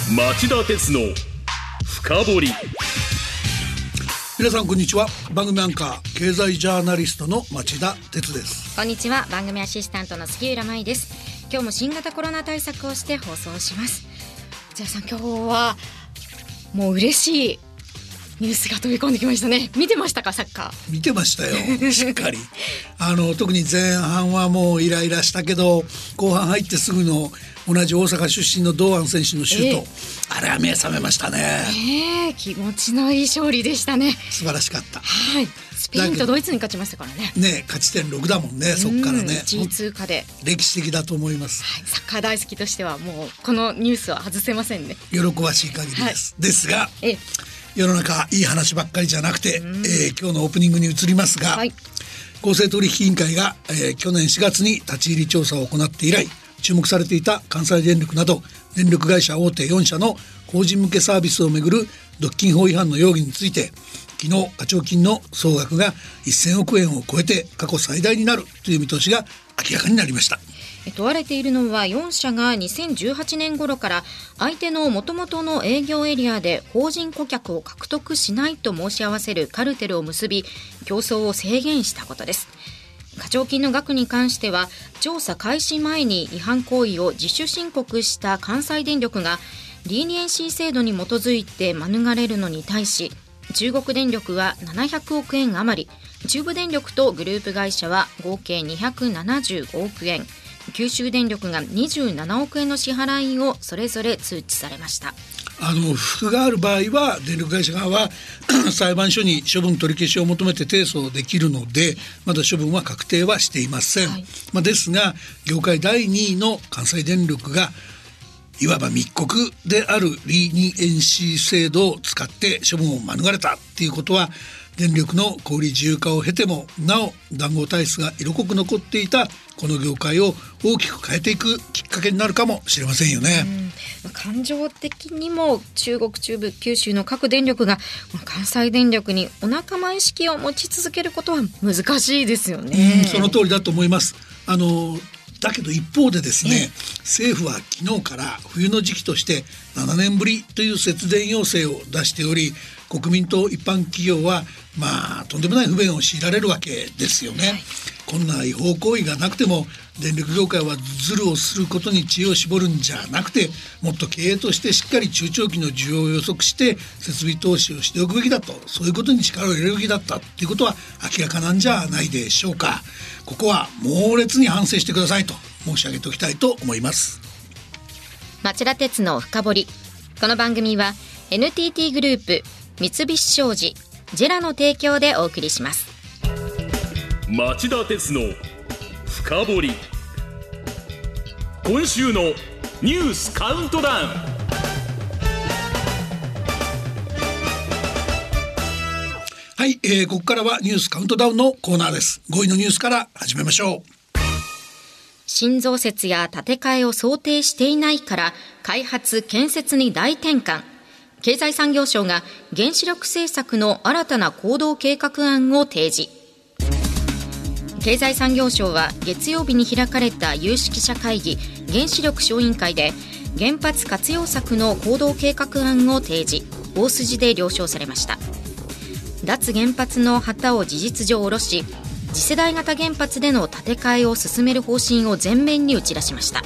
町田鉄の深掘り。 皆さんこんにちは。番組アンカー経済ジャーナリストの町田鉄です。 こんにちは。番組アシスタントの杉浦舞です。今日も新型コロナ対策をして放送します。町田さん、今日はもう嬉しいニュースが飛び込んできましたね。見てましたか？サッカー見てましたよ、しっかり特に前半はもうイライラしたけど、後半入ってすぐの同じ大阪出身の堂安選手のシュート、あれは目覚めましたね。 気持ちのいい勝利でしたね。 素晴らしかった。 はい、スペインとドイツに勝ちましたからね。 勝ち点6だもんね。そっからね、 1位通過で歴史的だと思います。 はい、サッカー大好きとしてはもうこのニュースは外せませんね。 喜ばしい限りです、はい、ですが、世の中いい話ばっかりじゃなくて、今日のオープニングに移りますが、公正取引委員会が、去年4月に立ち入り調査を行って以来注目されていた関西電力など電力会社大手4社の法人向けサービスをめぐる独禁法違反の容疑について、昨日課徴金の総額が1000億円を超えて過去最大になるという見通しが明らかになりました。 問われているのは4社が2018年頃から相手の元々の営業エリアで法人顧客を獲得しないと申し合わせるカルテルを結び、競争を制限したことです。課徴金の額に関しては調査開始前に違反行為を自主申告した関西電力がリーニエンシー制度に基づいて免れるのに対し、中国電力は700億円余り、中部電力とグループ会社は合計275億円、九州電力が27億円の支払いをそれぞれ通知されました。 不服がある場合は電力会社側は裁判所に処分取り消しを求めて提訴できるので、まだ処分は確定はしていません。ですが業界第2位の関西電力がいわば密告であるリーニエンシー制度を使って処分を免れたっていうことは、電力の小売自由化を経てもなお談合体質が色濃く残っていたこの業界を大きく変えていくきっかけになるかもしれませんよね。 感情的にも中国、中部、九州の各電力が関西電力にお仲間意識を持ち続けることは難しいですよね。 その通りだと思います。だけど一方でですね、政府は昨日から冬の時期として7年ぶりという節電要請を出しており、国民と一般企業はとんでもない不便を強いられるわけですよね。こんな違法行為がなくても電力業界はズルをすることに知恵を絞るんじゃなくて、もっと経営としてしっかり中長期の需要を予測して設備投資をしておくべきだと、そういうことに力を入れるべきだったということは明らかなんじゃないでしょうか。ここは猛烈に反省してくださいと申し上げておきたいと思います。 町田鉄の深掘り。この番組は NTT グループ、三菱商事、ジェラの提供でお送りします。 町田鉄の深掘り。今週のニュースカウントダウン。 はい、ここからはニュースカウントダウンのコーナーです。5位のニュースから始めましょう。 新増設や建て替えを想定していないから開発建設に大転換。経済産業省が原子力政策の新たな行動計画案を提示。経済産業省は月曜日に開かれた有識者会議原子力小委員会で原発活用策の行動計画案を提示、大筋で了承されました。脱原発の旗を事実上下ろし、次世代型原発での建て替えを進める方針を前面に打ち出しました。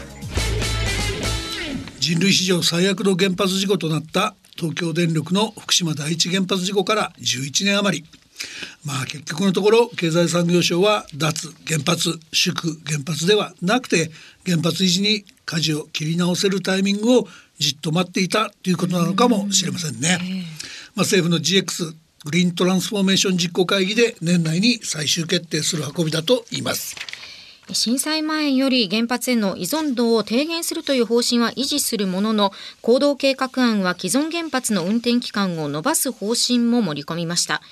人類史上最悪の原発事故となった東京電力の福島第一原発事故から11年余り、結局のところ経済産業省は脱原発祝原発ではなくて原発維持に舵を切り直せるタイミングをじっと待っていたということなのかもしれませんね。政府の GX グリーントランスフォーメーション実行会議で年内に最終決定する運びだと言います。 震災前より原発への依存度を低減するという方針は維持するものの、行動計画案は既存原発の運転期間を延ばす方針も盛り込みました。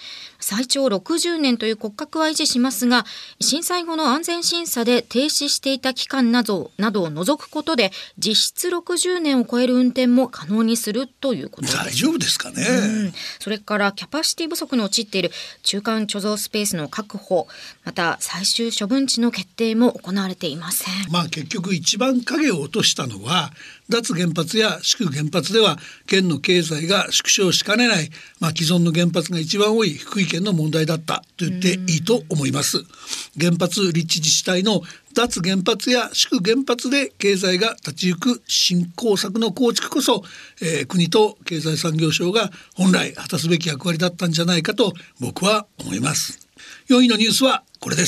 最長60年という骨格は維持しますが、震災後の安全審査で停止していた期間などを除くことで実質60年を超える運転も可能にするということです。 大丈夫ですかね。 それからキャパシティ不足に陥っている中間貯蔵スペースの確保、また最終処分地の決定も行われていません。 結局一番影を落としたのは脱原発や縮原発では県の経済が縮小しかねない、既存の原発が一番多い福井県の問題だったと言っていいと思います。原発立地自治体の脱原発や縮原発で経済が立ち行く振興策の構築こそ、国と経済産業省が本来果たすべき役割だったんじゃないかと僕は思います。4位のニュースはこれです。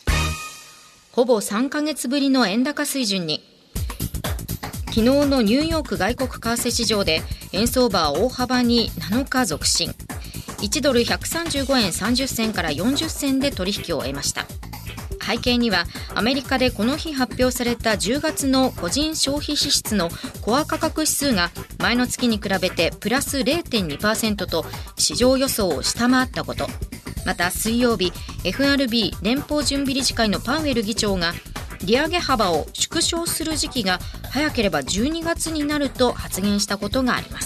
ほぼ3ヶ月ぶりの円高水準に。昨日のニューヨーク外国為替市場で円相場は大幅に7日続伸、1ドル135円30銭から40銭で取引を終えました。背景にはアメリカでこの日発表された10月の個人消費支出のコア価格指数が前の月に比べてプラス 0.2% と市場予想を下回ったこと、また水曜日 FRB 連邦準備理事会のパウエル議長が利上げ幅を縮小する時期が早ければ12月になると発言したことがあります。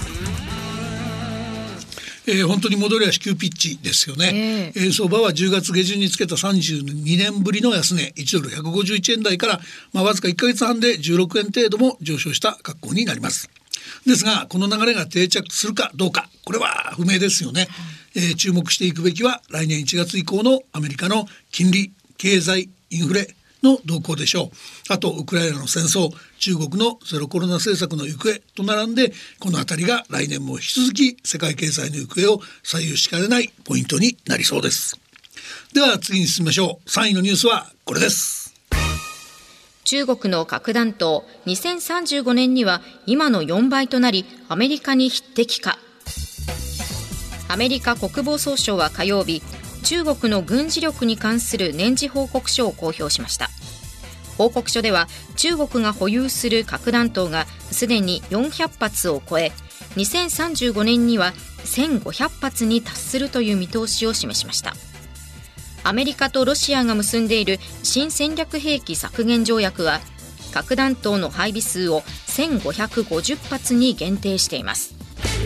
本当に戻りは急ピッチですよね。円相場は10月下旬につけた32年ぶりの安値1ドル151円台から、わずか1ヶ月半で16円程度も上昇した格好になります。ですがこの流れが定着するかどうか、これは不明ですよね。注目していくべきは来年1月以降のアメリカの金利、経済、インフレの動向でしょう。あとウクライナの戦争、中国のゼロコロナ政策の行方と並んで、このあたりが来年も引き続き世界経済の行方を左右しかねないポイントになりそうです。では次に進みましょう。3位のニュースはこれです。 中国の核弾頭、2035年には今の4倍となりアメリカに匹敵か。アメリカ国防総省は火曜日、中国の軍事力に関する年次報告書を公表しました。報告書では中国が保有する核弾頭がすでに400発を超え、2035年には1500発に達するという見通しを示しました。アメリカとロシアが結んでいる新戦略兵器削減条約は核弾頭の配備数を1550発に限定しています。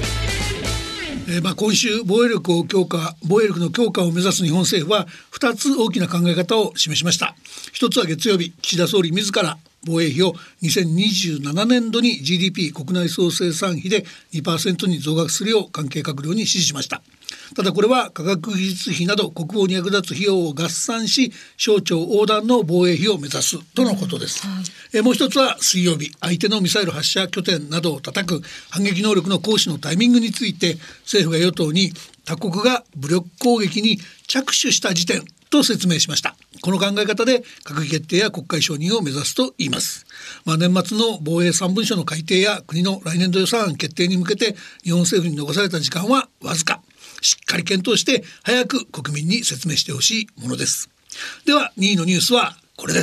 今週防衛力の強化を目指す日本政府は2つ大きな考え方を示しました。一つは月曜日、岸田総理自ら防衛費を2027年度に GDP 国内総生産費で 2% に増額するよう関係閣僚に指示しました。ただこれは科学技術費など国防に役立つ費用を合算し、省庁横断の防衛費を目指すとのことです。もう一つは水曜日、相手のミサイル発射拠点などを叩く反撃能力の行使のタイミングについて、政府が与党に他国が武力攻撃に着手した時点と説明しました。この考え方で閣議決定や国会承認を目指すと言います。年末の防衛3文書の改定や国の来年度予算案決定に向けて日本政府に残された時間はわずか。しっかり検討して早く国民に説明してほしいものです。では2位のニュースはこれです。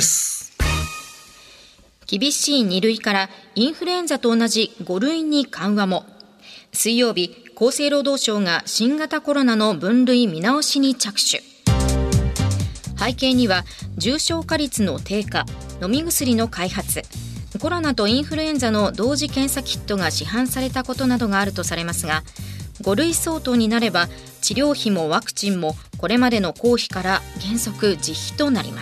厳しい2類からインフルエンザと同じ5類に緩和も。水曜日、厚生労働省が新型コロナの分類見直しに着手。背景には重症化率の低下、飲み薬の開発、コロナとインフルエンザの同時検査キットが市販されたことなどがあるとされますが、5類相当になれば治療費もワクチンもこれまでの公費から原則自費となります。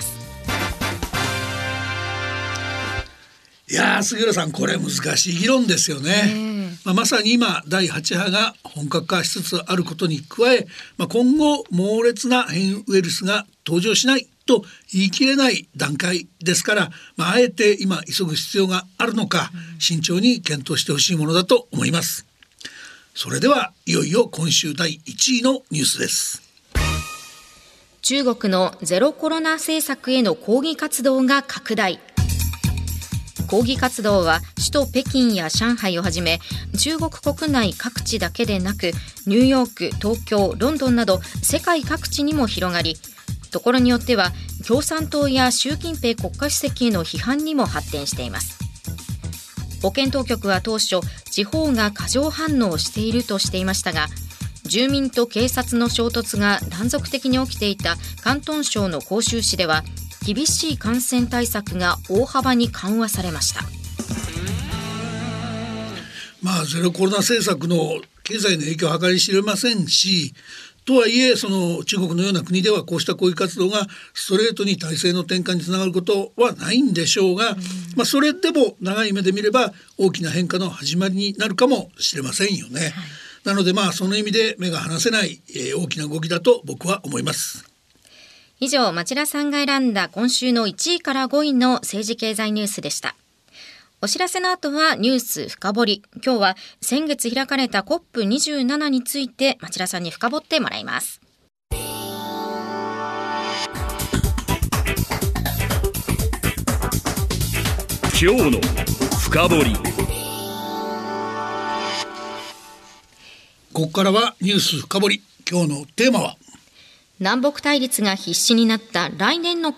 いや杉浦さん、これ難しい議論ですよね。まさに今第8波が本格化しつつあることに加え、今後猛烈な変異ウイルスが登場しないと言い切れない段階ですから、あえて今急ぐ必要があるのか慎重に検討してほしいものだと思います。それではいよいよ今週第1位のニュースです。 中国のゼロコロナ政策への抗議活動が拡大。抗議活動は首都北京や上海をはじめ中国国内各地だけでなくニューヨーク、東京、ロンドンなど世界各地にも広がり、ところによっては共産党や習近平国家主席への批判にも発展しています。保健当局は当初地方が過剰反応しているとしていましたが、 住民と警察の衝突が断続的に起きていた広東省の広州市では、厳しい感染対策が大幅に緩和されました。 ゼロコロナ政策の経済の影響は計り知れませんし、とはいえその中国のような国ではこうした抗議活動がストレートに体制の転換につながることはないんでしょうが、それでも長い目で見れば大きな変化の始まりになるかもしれませんよね。なのでその意味で目が離せない、大きな動きだと僕は思います。 以上、町田さんが選んだ今週の1位から5位の政治経済ニュースでした。お知らせの後はニュース深掘り。今日は先月開かれた COP27 について町田さんに深掘ってもらいます。 今日の深掘り。 ここからはニュース深掘り。今日のテーマは、 南北対立が必至になった来年の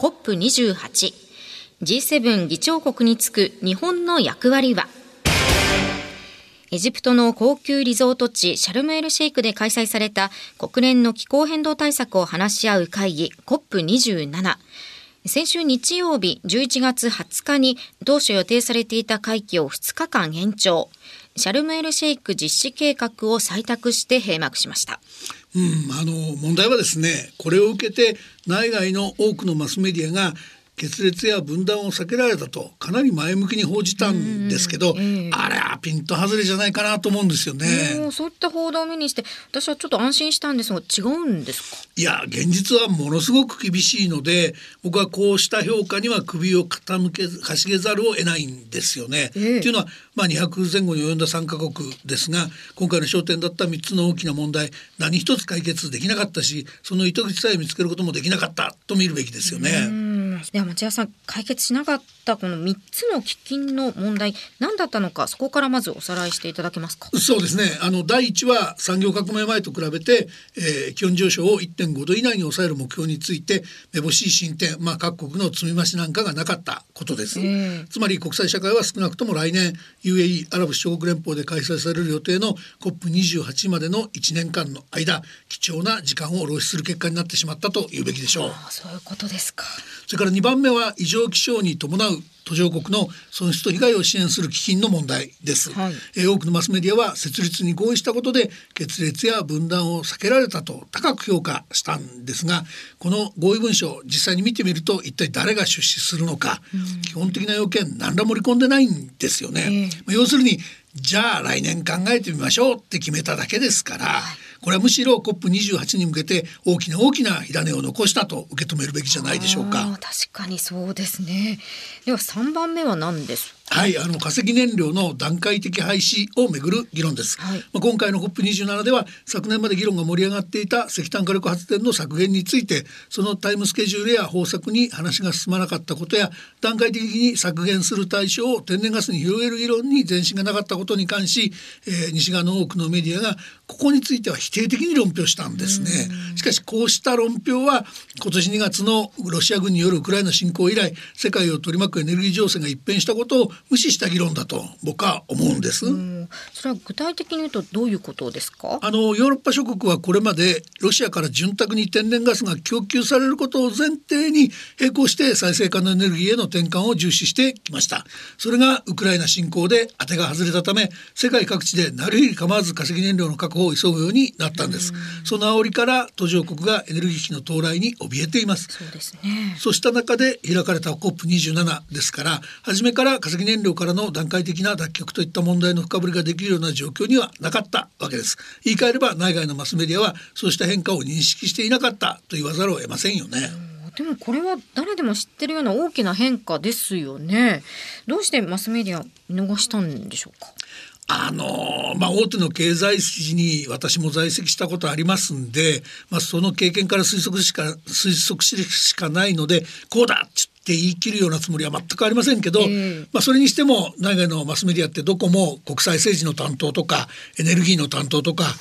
COP28。G7 議長国につく日本の役割は。エジプトの高級リゾート地シャルムエルシェイクで開催された国連の気候変動対策を話し合う会議 COP27。先週日曜日11月20日に当初予定されていた会期を2日間延長。シャルムエルシェイク実施計画を採択して閉幕しました。 問題はですね、これを受けて内外の多くのマスメディアが決裂や分断を避けられたとかなり前向きに報じたんですけど、あれはピント外れじゃないかなと思うんですよね。 そういった報道を目にして私はちょっと安心したんですが、違うんですか？ いや、現実はものすごく厳しいので、僕はこうした評価には首をかしげざるを得ないんですよね。っていうのは、200前後に及んだ3カ国ですが、今回の焦点だった3つの大きな問題、何一つ解決できなかったし、その糸口さえ見つけることもできなかったと見るべきですよね。 では町田さん、解決しなかったこの3つの喫緊の問題、何だったのか、そこからまずおさらいしていただけますか？ そうですね、第1は産業革命前と比べて、気温上昇を 1.5 度以内に抑える目標についてめぼしい進展、各国の積み増しなんかがなかったことです。つまり国際社会は少なくとも来年 UAE アラブ首長国連邦で開催される予定の COP28 までの1年間の間、貴重な時間を浪費する結果になってしまったというべきでしょう。 そういうことですか。 それから2番目は異常気象に伴う途上国の損失と被害を支援する基金の問題です。多くのマスメディアは設立に合意したことで決裂や分断を避けられたと高く評価したんですが、この合意文書を実際に見てみると一体誰が出資するのか、基本的な要件何ら盛り込んでないんですよね。要するに、じゃあ来年考えてみましょうって決めただけですから、これはむしろ COP28 に向けて大きな火種を残したと受け止めるべきじゃないでしょうか。 確かにそうですね。では3番目は何ですか？ 化石燃料の段階的廃止をめぐる議論です。今回の COP27 では昨年まで議論が盛り上がっていた石炭火力発電の削減について、そのタイムスケジュールや方策に話が進まなかったことや、段階的に削減する対象を天然ガスに広げる議論に前進がなかったことに関し、西側の多くのメディアがここについては否定的に論評したんですね。しかしこうした論評は今年2月のロシア軍によるウクライナ侵攻以来、世界を取り巻くエネルギー情勢が一変したことを無視した議論だと僕は思うんです。 それは具体的に言うとどういうことですか？ ヨーロッパ諸国はこれまでロシアから潤沢に天然ガスが供給されることを前提に並行して再生可能エネルギーへの転換を重視してきました。それがウクライナ侵攻で当てが外れたため、世界各地でなるり構わず化石燃料の確保を急ぐようになったんです。その煽りから途上国がエネルギー危機の到来に怯えています。 そうですね。 そうした中で開かれた COP27 ですから、初めから化石燃料からの段階的な脱却といった問題の深掘りができるような状況にはなかったわけです。言い換えれば内外のマスメディアはそうした変化を認識していなかったと言わざるを得ませんよね。 でもこれは誰でも知ってるような大きな変化ですよね。どうしてマスメディア見逃したんでしょうか？ 大手の経済誌に私も在籍したことありますんで、その経験から推測しかないので、こうだって言い切るようなつもりは全くありませんけど、それにしても内外のマスメディアってどこも国際政治の担当とかエネルギーの担当とか気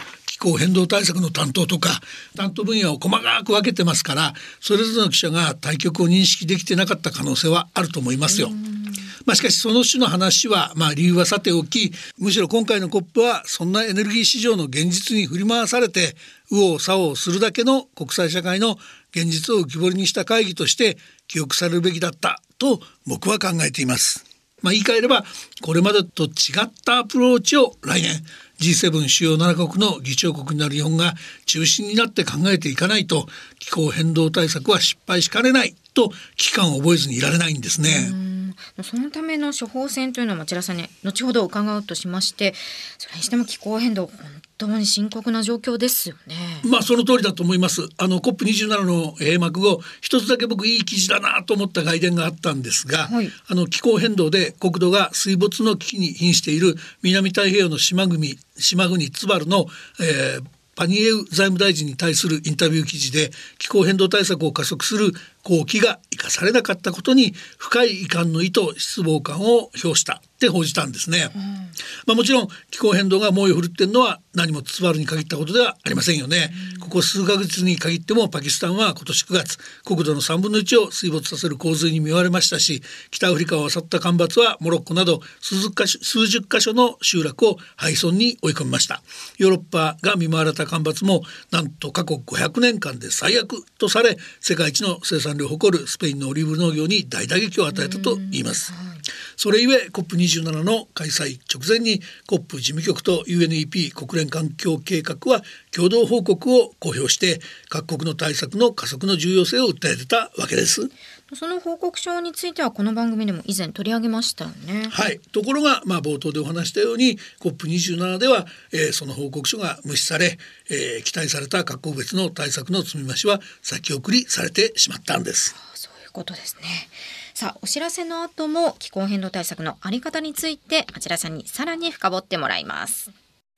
候変動対策の担当とか担当分野を細かく分けてますから、それぞれの記者が対局を認識できてなかった可能性はあると思いますよ。しかしその種の話は理由はさておき、むしろ今回の COP はそんなエネルギー市場の現実に振り回されて右往左往するだけの国際社会の現実を浮き彫りにした会議として記憶されるべきだったと僕は考えています。言い換えればこれまでと違ったアプローチを来年 G7 主要7国の議長国になる日本が中心になって考えていかないと、気候変動対策は失敗しかねないと危機感を覚えずにいられないんですね。 そのための処方箋というのは町田さんに後ほど伺うとしまして、それにしても気候変動本当に深刻な状況ですよね。 その通りだと思います。COP27 の閉幕後、一つだけ僕いい記事だなと思った外伝があったんですが、気候変動で国土が水没の危機に瀕している南太平洋の島国ツバルの、パニエウ財務大臣に対するインタビュー記事で、気候変動対策を加速する好機が生かされなかったことに深い遺憾の意と失望感を表したって報じたんですね。もちろん気候変動が猛威を振るっているのは何もツバルに限ったことではありませんよね。ここ数ヶ月に限ってもパキスタンは今年9月国土の3分の1を水没させる洪水に見舞われましたし、北アフリカを襲った干ばつはモロッコなど数十カ所の集落を廃村に追い込みました。ヨーロッパが見舞われた干ばつもなんと過去500年間で最悪とされ、世界一の生産量を誇るスペインのオリーブ農業に大打撃を与えたといいます。それゆえ COP27 の開催直前に COP 事務局と UNEP 国連環境計画は共同報告を公表して各国の対策の加速の重要性を訴えてたわけです。 その報告書についてはこの番組でも以前取り上げましたよね。 ところが冒頭でお話したように COP27 では、その報告書が無視され、期待された各国別の対策の積み増しは先送りされてしまったんです。 そういうことですね。さあ、お知らせの後も気候変動対策のあり方について町田さんにさらに深掘ってもらいます。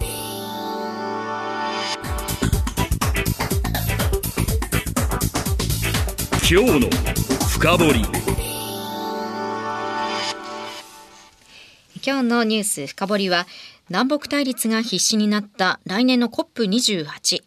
今日の深掘り。 今日のニュース深掘りは、南北対立が必至になった来年の COP28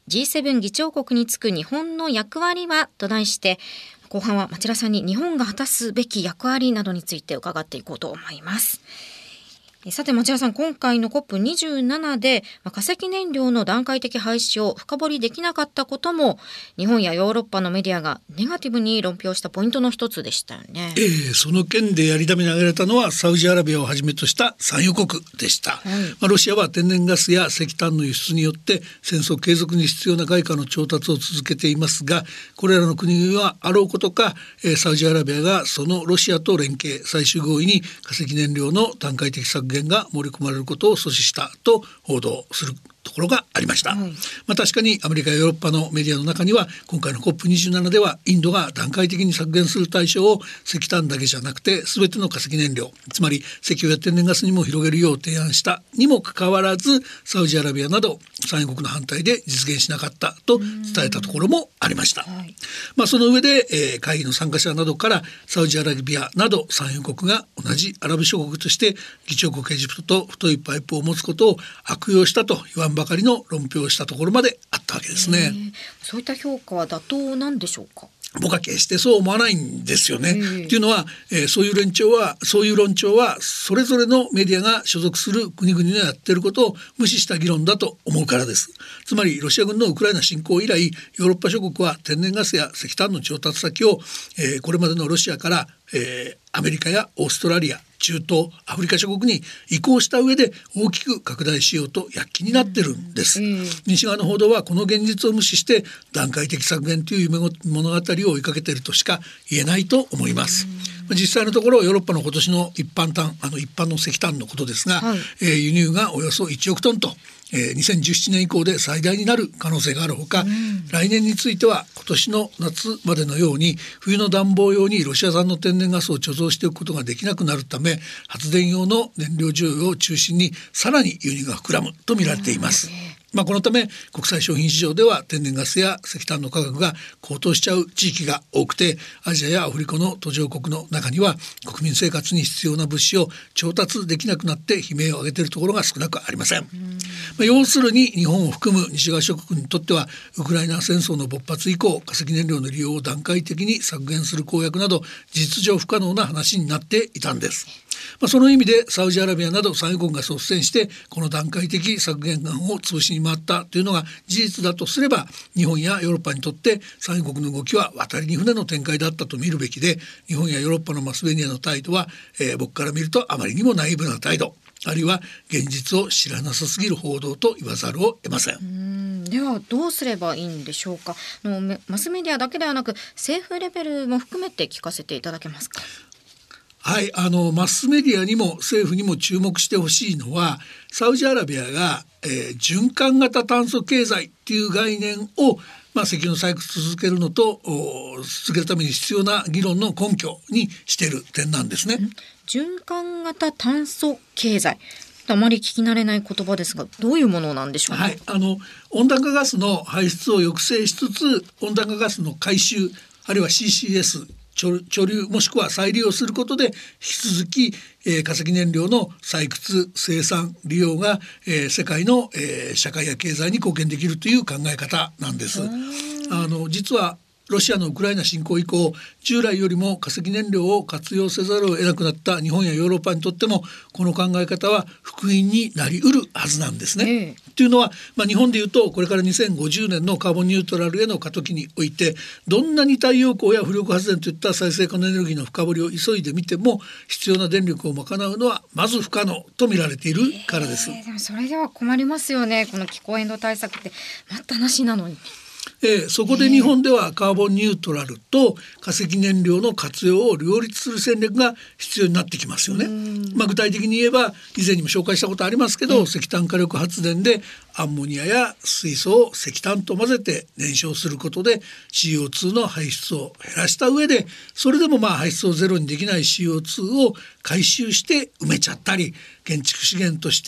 G7 議長国に就く日本の役割はと題して、後半は町田さんに日本が果たすべき役割などについて伺っていこうと思います。さて町田さん、今回の COP27 で化石燃料の段階的廃止を深掘りできなかったことも日本やヨーロッパのメディアがネガティブに論評したポイントの一つでしたよね。 その件でやり玉に挙げられたのはサウジアラビアをはじめとした産油国でした。ロシアは天然ガスや石炭の輸出によって戦争継続に必要な外貨の調達を続けていますが、これらの国々はあろうことかサウジアラビアがそのロシアと連携最終合意に化石燃料の段階的削減が盛り込まれることを阻止したと報道するところがありました。確かにアメリカやヨーロッパのメディアの中には今回の COP27 ではインドが段階的に削減する対象を石炭だけじゃなくて全ての化石燃料、つまり石油や天然ガスにも広げるよう提案したにもかかわらず、サウジアラビアなど産油国の反対で実現しなかったと伝えたところもありました。その上で、会議の参加者などからサウジアラビアなど産油国が同じアラブ諸国として議長国エジプトと太いパイプを持つことを悪用したと言わんばかりの論評をしたところまであったわけですね。 そういった評価は妥当なんでしょうか。 僕は決してそう思わないんですよね。というのは、そういう論調はそれぞれのメディアが所属する国々のやっていることを無視した議論だと思うからです。つまりロシア軍のウクライナ侵攻以来、ヨーロッパ諸国は天然ガスや石炭の調達先を、これまでのロシアから、アメリカやオーストラリア、中東、アフリカ諸国に移行した上で大きく拡大しようと躍起になってるんです。西側の報道はこの現実を無視して段階的削減という夢物語を追いかけているとしか言えないと思います。実際のところヨーロッパの今年の一般の石炭のことですが、輸入がおよそ1億トンと2017年以降で最大になる可能性があるほか、来年については今年の夏までのように冬の暖房用にロシア産の天然ガスを貯蔵しておくことができなくなるため、発電用の燃料需要を中心にさらに輸入が膨らむと見られています。このため国際商品市場では天然ガスや石炭の価格が高騰しちゃう地域が多くて、アジアやアフリカの途上国の中には国民生活に必要な物資を調達できなくなって悲鳴を上げているところが少なくありません。 要するに日本を含む西側諸国にとってはウクライナ戦争の勃発以降、化石燃料の利用を段階的に削減する公約など事実上不可能な話になっていたんです。その意味でサウジアラビアなど産油国が率先してこの段階的削減案を潰しに回ったというのが事実だとすれば、日本やヨーロッパにとって産油国の動きは渡りに船の展開だったと見るべきで、日本やヨーロッパのマスメディアの態度は、僕から見るとあまりにもナイーブな態度、あるいは現実を知らなさすぎる報道と言わざるを得ません。 ではどうすればいいんでしょうか。マスメディアだけではなく政府レベルも含めて聞かせていただけますか。 はい、マスメディアにも政府にも注目してほしいのは、サウジアラビアが、循環型炭素経済っていう概念を、石油の採掘続けるのと続けるために必要な議論の根拠にしている点なんですね。 循環型炭素経済、あまり聞き慣れない言葉ですが、どういうものなんでしょうか。 はい、温暖化ガスの排出を抑制しつつ温暖化ガスの回収、あるいは CCS貯留もしくは再利用することで引き続き、化石燃料の採掘生産利用が、世界の、社会や経済に貢献できるという考え方なんです。実はロシアのウクライナ侵攻以降、従来よりも化石燃料を活用せざるを得なくなった日本やヨーロッパにとってもこの考え方は福音になりうるはずなんですね。というのは、日本でいうとこれから2050年のカーボンニュートラルへの過渡期において、どんなに太陽光や風力発電といった再生可能エネルギーの深掘りを急いでみても必要な電力を賄うのはまず不可能と見られているからです。 でもそれでは困りますよね。この気候変動対策って待ったなしなのに。 そこで日本ではカーボンニュートラルと化石燃料の活用を両立する戦略が必要になってきますよね。具体的に言えば以前にも紹介したことありますけど、石炭火力発電でアンモニアや水素を石炭と混ぜて燃焼することで CO2 の排出を減らした上で、それでも排出をゼロにできない CO2 を回収して埋めちゃったり、建築資源として、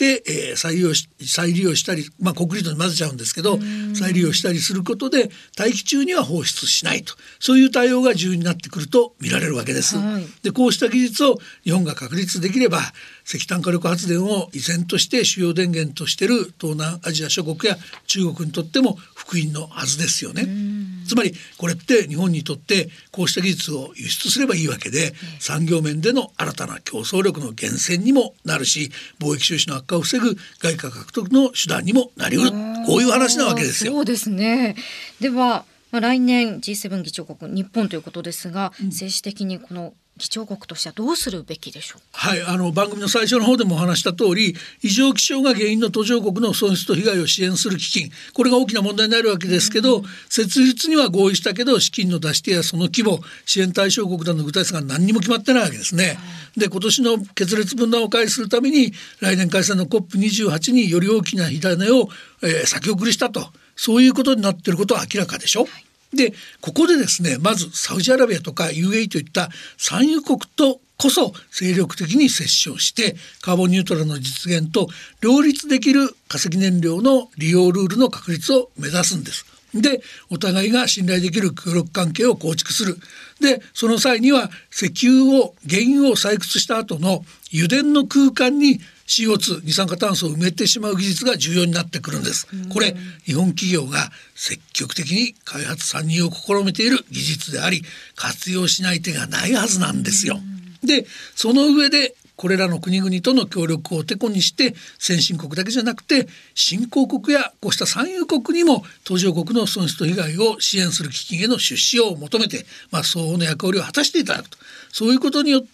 再利用したり、コンクリートに混ぜちゃうんですけど再利用したりすることで大気中には放出しないと、そういう対応が重要になってくると見られるわけです。でこうした技術を日本が確立できれば、石炭火力発電を依然として主要電源としている東南アジア諸国や中国にとっても福音のはずですよね。つまりこれって日本にとってこうした技術を輸出すればいいわけで、産業面での新たな競争力の源泉にもなるし、貿易収支の悪化を防ぐ外貨獲得の手段にもなりうる、こういう話なわけですよ。 そうですね。では、来年 G7 議長国日本ということですが、政治的にこの議長国としてはどうするべきでしょうか。 はい、番組の最初の方でもお話した通り、異常気象が原因の途上国の損失と被害を支援する基金、これが大きな問題になるわけですけど、設立には合意したけど資金の出し手やその規模、支援対象国などの具体性が何にも決まってないわけですね。で今年の決裂分断を回避するために来年開催の COP28 により大きな火種を、先送りしたと、そういうことになっていることは明らかでしょ。でここでですね、まずサウジアラビアとか UAE といった産油国とこそ精力的に接触してカーボンニュートラルの実現と両立できる化石燃料の利用ルールの確立を目指すんです。でお互いが信頼できる協力関係を構築する。でその際には石油を原油を採掘した後の油田の空間に CO2 二酸化炭素を埋めてしまう技術が重要になってくるんです。これ日本企業が積極的に開発参入を試みている技術であり、活用しない手がないはずなんですよ。でその上でこれらの国々との協力をてこにして先進国だけじゃなくて新興国やこうした産油国にも途上国の損失と被害を支援する基金への出資を求めて、相応の役割を果たしていただくと、そういうことによって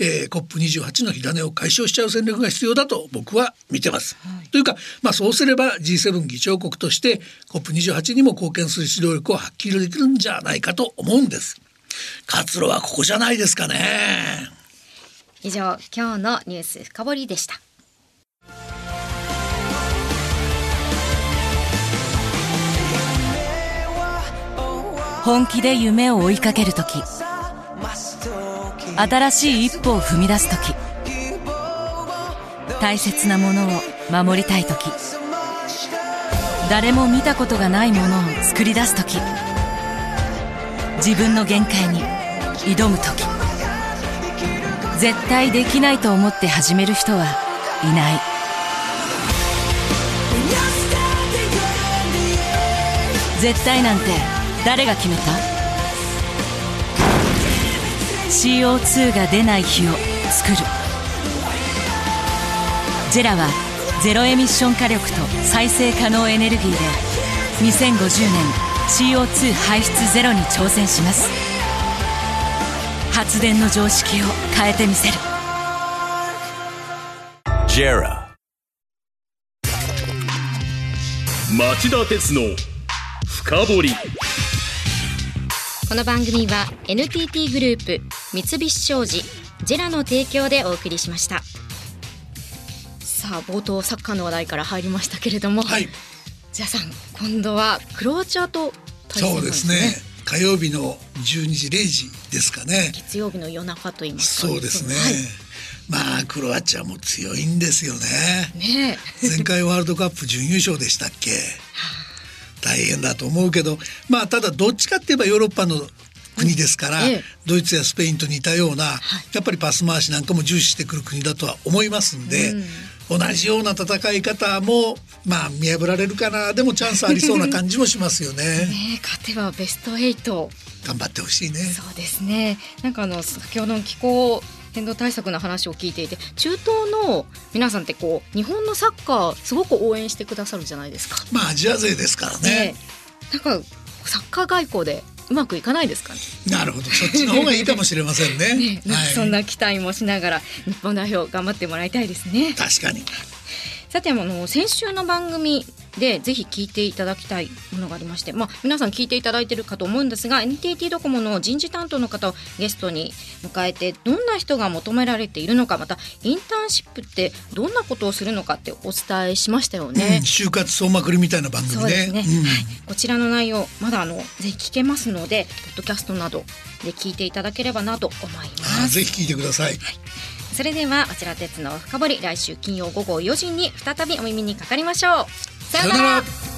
、COP28 の火種を解消しちゃう戦略が必要だと僕は見てます。というか、そうすれば G7 議長国として COP28 にも貢献する指導力を発揮できるんじゃないかと思うんです。活路はここじゃないですかね。 以上、今日のニュース深掘りでした。 本気で夢を追いかけるとき、新しい一歩を踏み出すとき、大切なものを守りたいとき、誰も見たことがないものを作り出すとき、自分の限界に挑むとき、絶対できないと思って始める人はいない。 絶対なんて誰が決めた？ CO2 が出ない日を作る。ジェラはゼロエミッション火力と再生可能エネルギーで2050年 CO2 排出ゼロに挑戦します。発電の常識を変えてみせる。 ジェラ町田鉄の深掘り。 この番組は NTT グループ、三菱商事、ジェラの提供でお送りしました。さあ冒頭サッカーの話題から入りましたけれども、 はい、 ジェラさん今度はクロアチアと対戦なんですね。 そうですね、火曜日の12時0時ですかね。 月曜日の夜中と言いますか。 そうですね、 はい、 まあクロアチアも強いんですよね。 ねえ前回ワールドカップ準優勝でしたっけ大変だと思うけど、まあただどっちかって言えばヨーロッパの国ですから、ドイツやスペインと似たような、やっぱりパス回しなんかも重視してくる国だとは思いますんで、同じような戦い方もまあ見破られるかな。でもチャンスありそうな感じもしますよね。 勝てばベスト8 頑張ってほしいね。 そうですね。なんか先ほどの気候変動対策の話を聞いていて、中東の皆さんってこう日本のサッカーすごく応援してくださるじゃないですか。 まあアジア勢ですからね。 なんかサッカー外交でうまくいかないですかね。 なるほど、そっちの方がいいかもしれませんね。 なんかそんな期待もしながら日本代表頑張ってもらいたいですね。 確かに。 さて先週の番組でぜひ聞いていただきたいものがありまして、皆さん聞いていただいているかと思うんですが、 NTT ドコモの人事担当の方をゲストに迎えて、どんな人が求められているのか、またインターンシップってどんなことをするのかってお伝えしましたよね。 就活総まくりみたいな番組で。 そうですね、こちらの内容まだぜひ聞けますので、ポッドキャストなどで聞いていただければなと思います。 ぜひ聞いてください。 それでは町田鉄の深掘り、来週金曜午後4時に再びお耳にかかりましょう。さようなら。